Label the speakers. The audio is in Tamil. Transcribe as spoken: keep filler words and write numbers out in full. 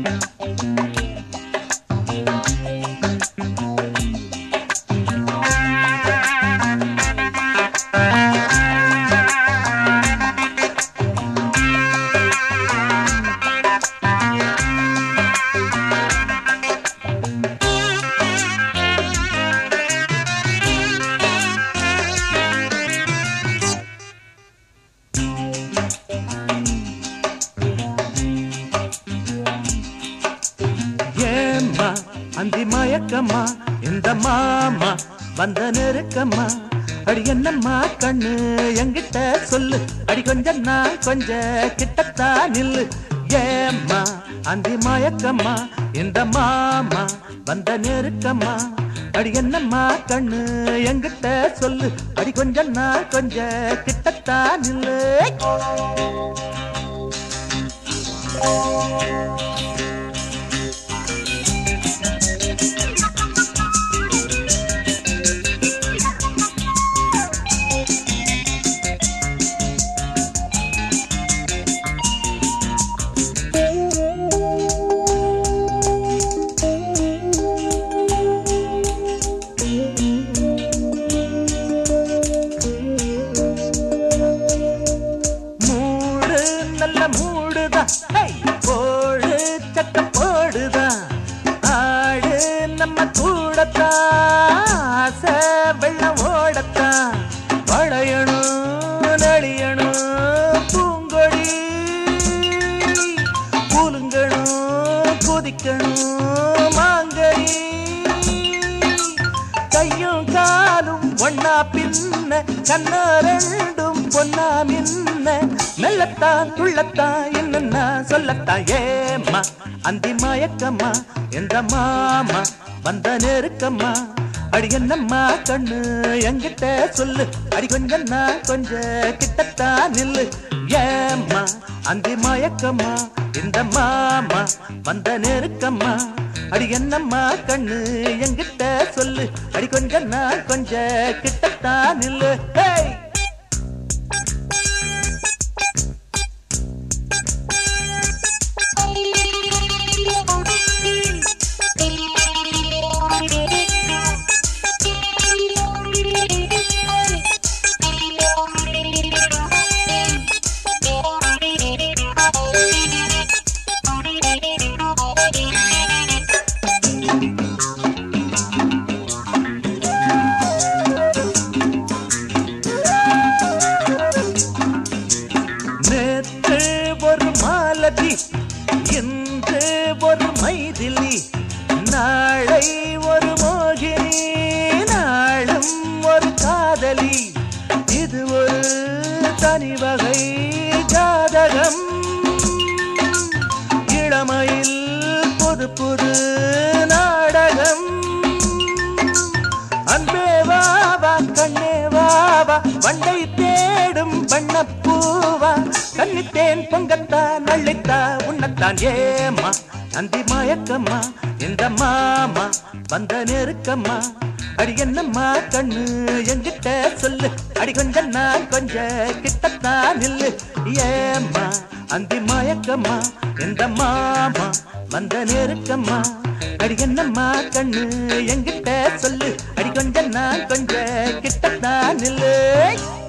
Speaker 1: அந்தி மயக்கம்மா இந்த மாமா வந்த நெருக்கம்மா அடி என்னம்மா கண்ணு என்கிட்ட சொல்லு அடி கொஞ்சம் நான் கொஞ்ச கிட்டத்தான் நில்லு ஏம்மா அந்தி மயக்கம்மா இந்த மாமா வந்த நெருக்கம்மா அடி என்னம்மா கண்ணு என்கிட்ட சொல்லு அடி கொஞ்சம் நான் கொஞ்ச கிட்டத்தான் நில்லு போடு சக்க போடுதான் ஆடு நம்ம கூடத்தான் வெள்ளம் ஓடத்தான் வளையணும் நளியணும் பூங்கொடி கூலுங்கணும் குதிக்கணும் மாங்கடி கையும் காலும் ஒன்னா பின்ன கண்ணா ரெண்டும் பொன்னா மின்ன மெல்லத்தான் துள்ளத்தான் என்னன்னா சொல்லத்தான் ஏம்மா அந்தி மயக்கம்மா என்ற மாமா வந்த நெருக்கம்மா அடி என்னம்மா கண்ணு என்கிட்ட சொல்லு அடி கொஞ்சம் நான் கொஞ்ச கிட்டத்தான் நில்லு ஏம்மா அந்தி மயக்கம்மா இந்த மாமா வந்த நெருக்கம்மா அடி என்னம்மா கண்ணு என்கிட்ட சொல்லு அடி கொஞ்சம் நான் கொஞ்ச கிட்டத்தான் நில்லு ஹேய் ஒரு மாலதி இன்று ஒரு மைதிலி நாளை ஒரு மோகினி நாளும் ஒரு காதலி இது ஒரு தனி வகை ஜாதகம் இளமையில் புது புது நாடகம் அன்பே வாவா கண்ணே வாவா வண்டை தேடும் வண்ணப்பூவா கண்ணித்தேன் பொங்கத்தான் நள்ளித்தா உன்னத்தான் ஏம்மா அந்தி மயக்கம்மா இந்த மாமா வந்த நெருக்கம்மா அடி என்னம்மா கண்ணு என்கிட்ட சொல்லு அடி கொஞ்சம் நான் கொஞ்ச கிட்டத்தான் நில்லு ஏம்மா அந்தி மயக்கம்மா இந்த மாமா வந்த நெருக்கம்மா அடி என்னம்மா கண்ணு என்கிட்ட சொல்லு அடி கொஞ்சம் நான் கொஞ்ச கிட்டத்தான் நில்லு